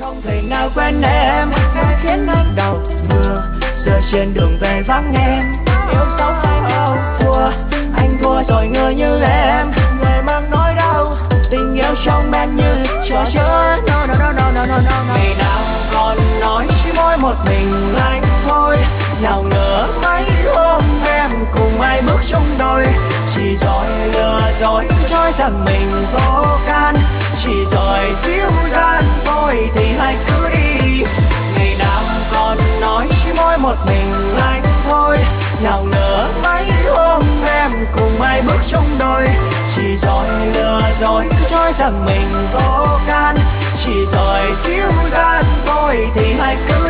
Không thể nào quên em, đã khiến anh đau mưa. Giờ trên đường về vắng em, yêu dấu phải âu thua. Anh thua rồi người như em, người mang nỗi đau. Tình yêu trong em như trò chơi. No no no no no no no. Ngày nào còn nói chỉ mỗi một mình anh thôi. Nào ngờ mấy hôm em cùng ai bước chung đôi. Chỉ rồi lừa dối nói rằng mình vô can. Chỉ rồi thiếu gian thôi thì hãy cứ đi. Ngày nào còn nói chỉ mỗi một mình anh thôi. Nào ngờ mấy hôm em cùng ai bước chung đôi. Chỉ rồi lừa dối nói rằng mình vô can. Chỉ rồi thiếu gian thôi thì hãy cứ